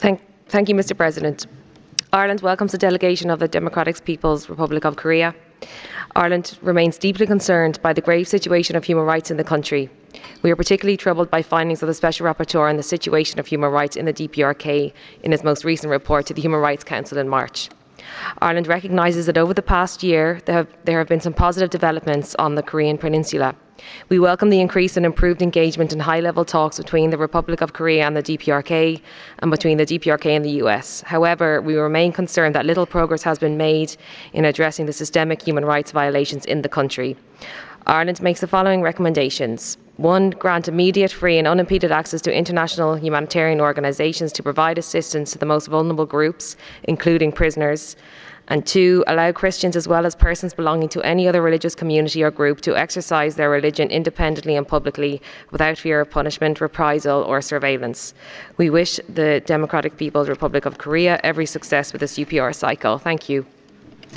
Thank you, Mr. President. Ireland welcomes the delegation of the Democratic People's Republic of Korea. Ireland remains deeply concerned by the grave situation of human rights in the country. We are particularly troubled by findings of the Special Rapporteur on the situation of human rights in the DPRK in his most recent report to the Human Rights Council in March. Ireland recognises that over the past year there have been some positive developments on the Korean Peninsula. We welcome the increased and improved engagement in high-level talks between the Republic of Korea and the DPRK, and between the DPRK and the US. However, we remain concerned that little progress has been made in addressing the systemic human rights violations in the country. Ireland makes the following recommendations. 1. Grant immediate, free and unimpeded access to international humanitarian organisations to provide assistance to the most vulnerable groups, including prisoners. And 2. Allow Christians as well as persons belonging to any other religious community or group to exercise their religion independently and publicly without fear of punishment, reprisal or surveillance. We wish the Democratic People's Republic of Korea every success with this UPR cycle. Thank you.